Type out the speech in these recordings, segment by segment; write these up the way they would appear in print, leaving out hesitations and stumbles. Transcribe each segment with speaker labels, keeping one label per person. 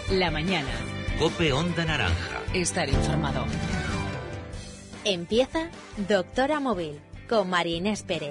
Speaker 1: La mañana.
Speaker 2: COPE Onda Naranja.
Speaker 1: Estar informado.
Speaker 3: Empieza Doctora Móvil con María Inés Pérez.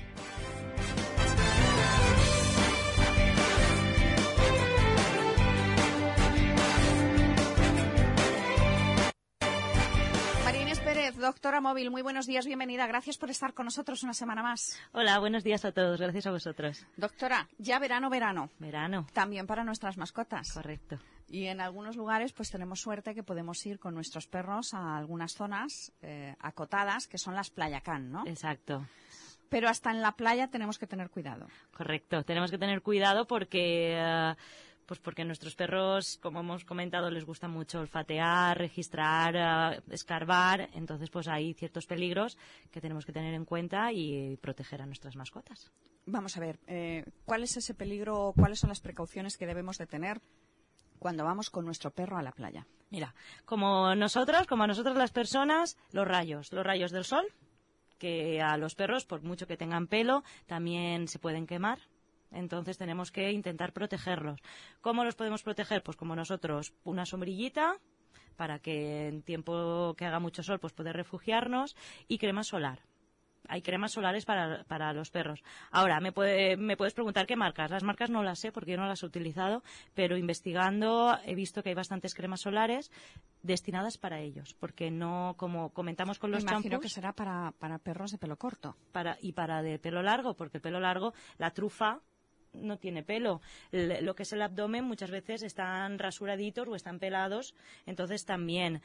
Speaker 4: Doctora Móvil, muy buenos días, bienvenida. Gracias por estar con nosotros una semana más.
Speaker 5: Hola, buenos días a todos. Gracias a vosotros.
Speaker 4: Doctora, ya verano.
Speaker 5: Verano.
Speaker 4: También para nuestras mascotas.
Speaker 5: Correcto.
Speaker 4: Y en algunos lugares pues tenemos suerte que podemos ir con nuestros perros a algunas zonas acotadas, que son las playacán, ¿no?
Speaker 5: Exacto.
Speaker 4: Pero hasta en la playa tenemos que tener cuidado.
Speaker 5: Correcto. Tenemos que tener cuidado porque... porque a nuestros perros, como hemos comentado, les gusta mucho olfatear, registrar, escarbar. Entonces, pues hay ciertos peligros que tenemos que tener en cuenta y proteger a nuestras mascotas.
Speaker 4: Vamos a ver, ¿cuál es ese peligro? ¿Cuáles son las precauciones que debemos de tener cuando vamos con nuestro perro a la playa?
Speaker 5: Mira, como a nosotras las personas, los rayos del sol, que a los perros, por mucho que tengan pelo, también se pueden quemar. Entonces tenemos que intentar protegerlos. ¿Cómo los podemos proteger? Pues como nosotros, una sombrillita para que en tiempo que haga mucho sol pues poder refugiarnos, y crema solar. Hay cremas solares para los perros. Ahora, me puedes preguntar qué marcas. Las marcas no las sé porque yo no las he utilizado, pero investigando he visto que hay bastantes cremas solares destinadas para ellos, porque no, como comentamos con los champús...
Speaker 4: Imagino que será para perros de pelo corto.
Speaker 5: Y para de pelo largo, porque el pelo largo, la trufa... no tiene pelo. Lo que es el abdomen muchas veces están rasuraditos o están pelados, entonces también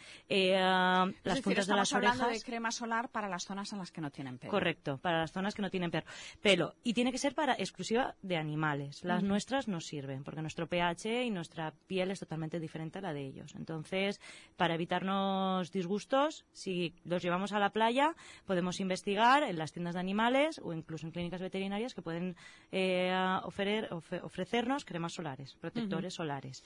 Speaker 5: las puntas de las orejas.
Speaker 4: Estamos hablando de crema solar para las zonas en las que no tienen pelo.
Speaker 5: Correcto, para las zonas que no tienen pelo. Y tiene que ser para exclusiva de animales. Las nuestras no sirven, porque nuestro pH y nuestra piel es totalmente diferente a la de ellos. Entonces, para evitarnos disgustos, si los llevamos a la playa, podemos investigar en las tiendas de animales o incluso en clínicas veterinarias que pueden ofrecernos cremas solares, protectores solares.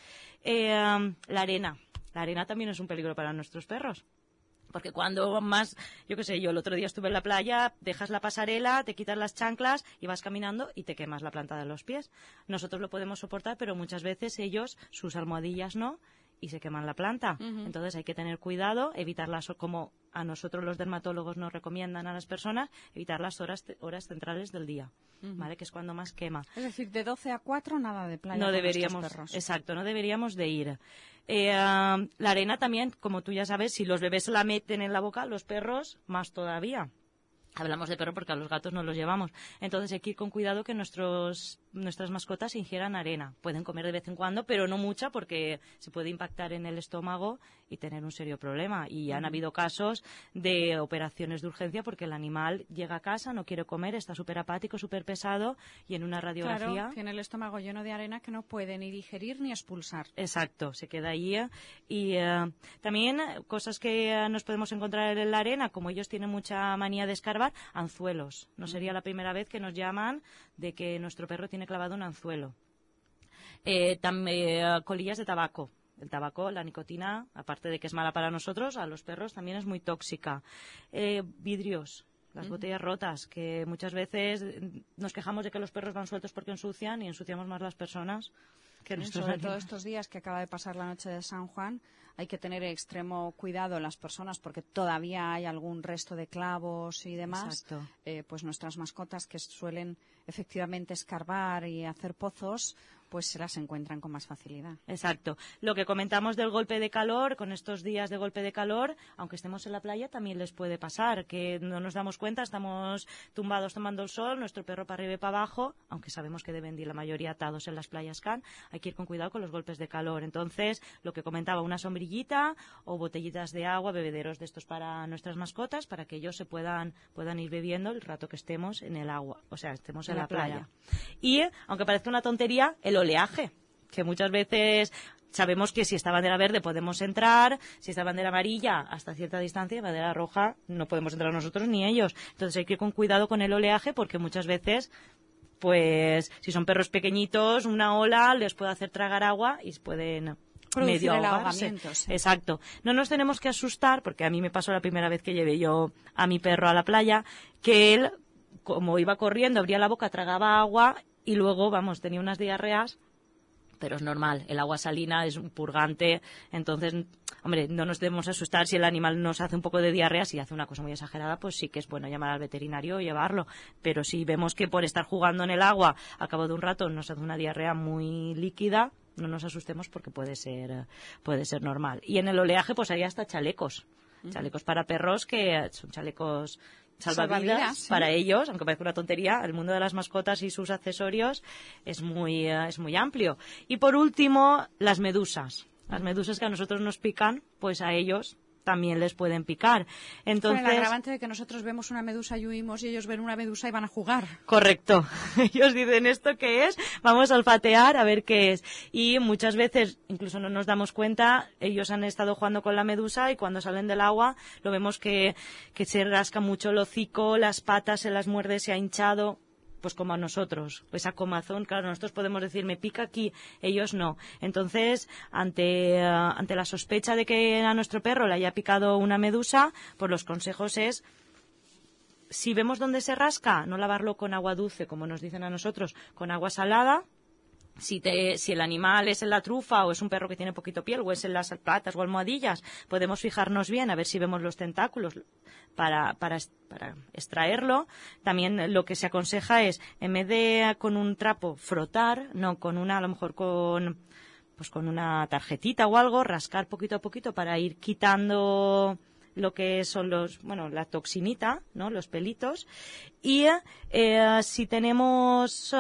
Speaker 5: La arena también es un peligro para nuestros perros. Porque cuando más, yo qué sé, yo el otro día estuve en la playa, dejas la pasarela, te quitas las chanclas y vas caminando y te quemas la planta de los pies. Nosotros lo podemos soportar, pero muchas veces ellos, sus almohadillas no, y se queman la planta. Entonces hay que tener cuidado, evitarlas, como a nosotros los dermatólogos nos recomiendan a las personas, evitar las horas centrales del día, ¿vale? Que es cuando más quema.
Speaker 4: Es decir, de 12 a 4 nada de playa.
Speaker 5: No
Speaker 4: con
Speaker 5: deberíamos,
Speaker 4: perros.
Speaker 5: exacto, no deberíamos de ir. La arena también, como tú ya sabes, si los bebés se la meten en la boca, los perros más todavía. Hablamos de perro porque a los gatos no los llevamos. Entonces hay que ir con cuidado que nuestras mascotas ingieran arena. Pueden comer de vez en cuando, pero no mucha, porque se puede impactar en el estómago y tener un serio problema. Y han habido casos de operaciones de urgencia porque el animal llega a casa, no quiere comer, está súper apático, súper pesado, y en una radiografía...
Speaker 4: Claro, tiene el estómago lleno de arena que no puede ni digerir ni expulsar.
Speaker 5: Exacto, se queda ahí. Y también cosas que nos podemos encontrar en la arena, como ellos tienen mucha manía de escarbar, anzuelos. No sería la primera vez que nos llaman de que nuestro perro tiene clavado un anzuelo. Colillas de tabaco. El tabaco, la nicotina, aparte de que es mala para nosotros, a los perros también es muy tóxica. Vidrios. Las botellas rotas, que muchas veces nos quejamos de que los perros van sueltos porque ensucian y ensuciamos más las personas que nuestros
Speaker 4: Sobre
Speaker 5: animales.
Speaker 4: todo estos días que acaba de pasar la noche de San Juan, hay que tener extremo cuidado en las personas porque todavía hay algún resto de clavos y demás.
Speaker 5: Exacto.
Speaker 4: Pues nuestras mascotas que suelen efectivamente escarbar y hacer pozos, pues se las encuentran con más facilidad.
Speaker 5: Exacto. Lo que comentamos del golpe de calor, con estos días de golpe de calor, aunque estemos en la playa, también les puede pasar, que no nos damos cuenta, estamos tumbados tomando el sol, nuestro perro para arriba y para abajo, aunque sabemos que deben ir la mayoría atados en las playas can, hay que ir con cuidado con los golpes de calor. Entonces, lo que comentaba, una sombrillita o botellitas de agua, bebederos de estos para nuestras mascotas, para que ellos se puedan ir bebiendo el rato que estemos en el agua, o sea, estemos en la playa. Y, aunque parezca una tontería, el oleaje, que muchas veces sabemos que si está bandera verde podemos entrar, si está bandera amarilla hasta cierta distancia, bandera roja no podemos entrar nosotros ni ellos. Entonces hay que ir con cuidado con el oleaje porque muchas veces, pues, si son perros pequeñitos, una ola les puede hacer tragar agua y pueden
Speaker 4: producir
Speaker 5: medio
Speaker 4: el
Speaker 5: ahogarse.
Speaker 4: ahogamiento, sí.
Speaker 5: Exacto. No nos tenemos que asustar, porque a mí me pasó la primera vez que llevé yo a mi perro a la playa, que él, como iba corriendo, abría la boca, tragaba agua y luego, vamos, tenía unas diarreas pero es normal, el agua salina es un purgante, entonces, hombre, no nos debemos asustar si el animal nos hace un poco de diarrea, si hace una cosa muy exagerada, pues sí que es bueno llamar al veterinario o llevarlo, pero si vemos que por estar jugando en el agua, a cabo de un rato nos hace una diarrea muy líquida, no nos asustemos porque puede ser normal. Y en el oleaje pues hay hasta chalecos para perros que son chalecos salvavidas
Speaker 4: sí.
Speaker 5: Para ellos, aunque parezca una tontería, el mundo de las mascotas y sus accesorios es muy amplio. Y por último, las medusas. Las medusas que a nosotros nos pican, pues a ellos también les pueden picar. Entonces,
Speaker 4: con el agravante de que nosotros vemos una medusa y huimos y ellos ven una medusa y van a jugar.
Speaker 5: Correcto. Ellos dicen, ¿esto qué es? Vamos a olfatear a ver qué es. Y muchas veces, incluso no nos damos cuenta, ellos han estado jugando con la medusa y cuando salen del agua lo vemos que se rasca mucho el hocico, las patas se las muerde, se ha hinchado. Pues como a nosotros, esa comezón, claro, nosotros podemos decir, me pica aquí, ellos no. Entonces, ante la sospecha de que a nuestro perro le haya picado una medusa, pues los consejos es, si vemos dónde se rasca, no lavarlo con agua dulce, como nos dicen a nosotros, con agua salada. Si el animal es en la trufa o es un perro que tiene poquito piel o es en las patas o almohadillas, podemos fijarnos bien a ver si vemos los tentáculos para extraerlo. También lo que se aconseja es, en vez de con un trapo frotar, no, a lo mejor con una tarjetita o algo, rascar poquito a poquito para ir quitando lo que son la toxinita, ¿no? Los pelitos. Y si tenemos...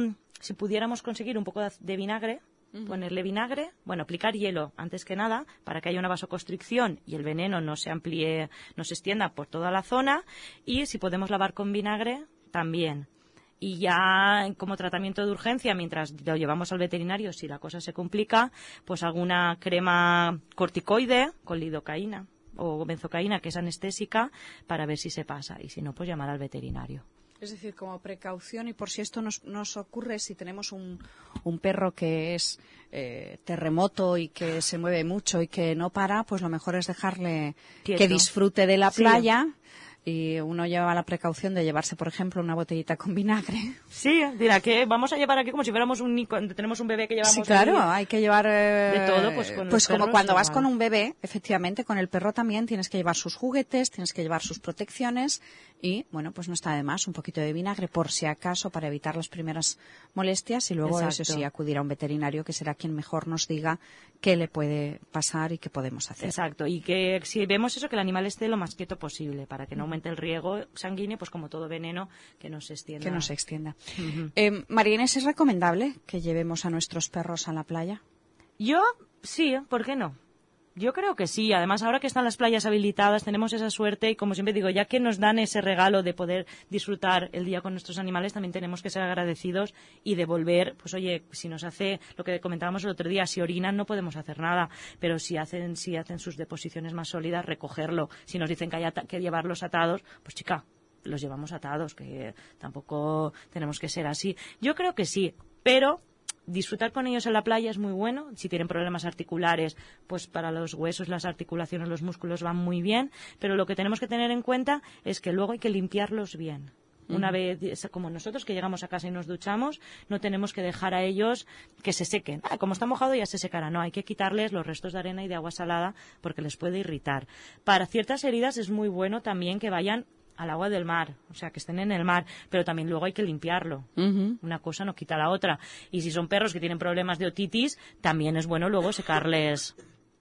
Speaker 5: si pudiéramos conseguir un poco de vinagre, ponerle vinagre, aplicar hielo antes que nada para que haya una vasoconstricción y el veneno no se amplíe, no se extienda por toda la zona, y si podemos lavar con vinagre, también. Y ya como tratamiento de urgencia, mientras lo llevamos al veterinario, si la cosa se complica, pues alguna crema corticoide con lidocaína o benzocaína, que es anestésica, para ver si se pasa, y si no, pues llamar al veterinario.
Speaker 4: Es decir, como precaución, y por si esto nos ocurre, si tenemos un perro que es terremoto y que se mueve mucho y que no para, pues lo mejor es dejarle
Speaker 5: quieto,
Speaker 4: que disfrute de la playa.
Speaker 5: Sí.
Speaker 4: Y uno lleva la precaución de llevarse, por ejemplo, una botellita con vinagre.
Speaker 5: Sí, dirá que vamos a llevar aquí como si fuéramos tenemos un bebé que llevamos.
Speaker 4: Sí, claro,
Speaker 5: ahí,
Speaker 4: hay que llevar
Speaker 5: de todo,
Speaker 4: pues como cuando vas
Speaker 5: igual.
Speaker 4: con un bebé, efectivamente, con el perro también tienes que llevar sus juguetes, tienes que llevar sus protecciones y, pues no está de más un poquito de vinagre por si acaso para evitar las primeras molestias y luego,
Speaker 5: Exacto.
Speaker 4: eso sí, acudir a un veterinario que será quien mejor nos diga qué le puede pasar y qué podemos hacer.
Speaker 5: Exacto, y que si vemos eso, que el animal esté lo más quieto posible para que no aumente el riego sanguíneo, pues como todo veneno, que no se extienda.
Speaker 4: Que no se extienda.
Speaker 5: Uh-huh.
Speaker 4: María Inés, ¿es recomendable que llevemos a nuestros perros a la playa?
Speaker 5: Yo, sí, ¿por qué no? Yo creo que sí. Además, ahora que están las playas habilitadas, tenemos esa suerte y, como siempre digo, ya que nos dan ese regalo de poder disfrutar el día con nuestros animales, también tenemos que ser agradecidos y devolver, pues oye, si nos hace lo que comentábamos el otro día, si orinan no podemos hacer nada, pero si hacen sus deposiciones más sólidas, recogerlo. Si nos dicen que hay que llevarlos atados, pues chica, los llevamos atados, que tampoco tenemos que ser así. Yo creo que sí, pero disfrutar con ellos en la playa es muy bueno. Si tienen problemas articulares, pues para los huesos, las articulaciones, los músculos van muy bien. Pero lo que tenemos que tener en cuenta es que luego hay que limpiarlos bien. Una vez, como nosotros que llegamos a casa y nos duchamos, no tenemos que dejar a ellos que se sequen. Como está mojado ya se secará. No, hay que quitarles los restos de arena y de agua salada porque les puede irritar. Para ciertas heridas es muy bueno también que vayan al agua del mar, o sea, que estén en el mar, pero también luego hay que limpiarlo. Una cosa no quita la otra. Y si son perros que tienen problemas de otitis, también es bueno luego secarles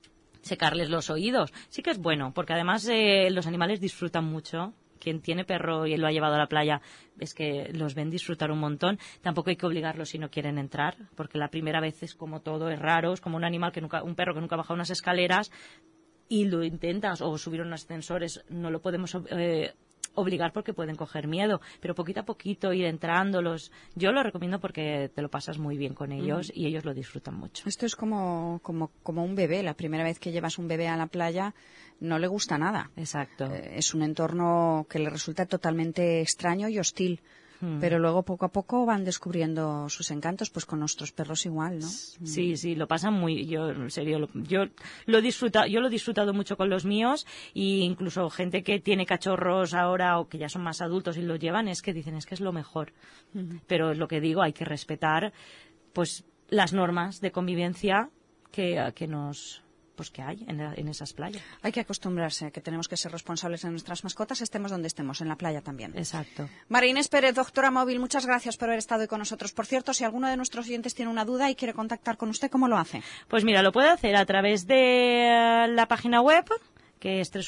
Speaker 5: los oídos. Sí que es bueno, porque además los animales disfrutan mucho. Quien tiene perro y lo ha llevado a la playa es que los ven disfrutar un montón. Tampoco hay que obligarlos si no quieren entrar, porque la primera vez es como todo, es raro, es como un perro que nunca ha bajado unas escaleras y lo intentas, o subir unos ascensores, no lo podemos obligar porque pueden coger miedo, pero poquito a poquito ir entrándolos. Yo lo recomiendo porque te lo pasas muy bien con ellos y ellos lo disfrutan mucho.
Speaker 4: Esto es como un bebé. La primera vez que llevas un bebé a la playa no le gusta nada.
Speaker 5: Exacto. Es
Speaker 4: un entorno que le resulta totalmente extraño y hostil. Pero luego poco a poco van descubriendo sus encantos, pues con nuestros perros igual, ¿no?
Speaker 5: Sí, lo pasan muy, yo en serio, yo lo he disfrutado mucho con los míos, y incluso gente que tiene cachorros ahora o que ya son más adultos y los llevan, es que dicen, es que es lo mejor. Pero es lo que digo, hay que respetar, pues las normas de convivencia que hay en esas playas.
Speaker 4: Hay que acostumbrarse, que tenemos que ser responsables de nuestras mascotas, estemos donde estemos, en la playa también.
Speaker 5: Exacto.
Speaker 4: María Inés Pérez, doctora móvil, muchas gracias por haber estado hoy con nosotros. Por cierto, si alguno de nuestros oyentes tiene una duda y quiere contactar con usted, ¿cómo lo hace?
Speaker 5: Pues mira, lo puede hacer a través de la página web, que es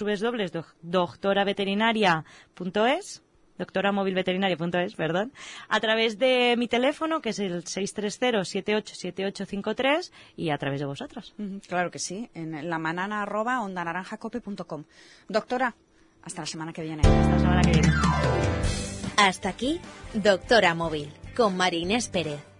Speaker 5: www.doctoraveterinaria.es, doctoramóvilveterinaria.es, perdón, a través de mi teléfono, que es el 630-787853, y a través de vosotros.
Speaker 4: Claro que sí, en lamanana@ondanaranjacope.com. Doctora, hasta la semana que viene.
Speaker 5: Hasta la semana que viene.
Speaker 3: Hasta aquí, Doctora Móvil, con María Inés Pérez.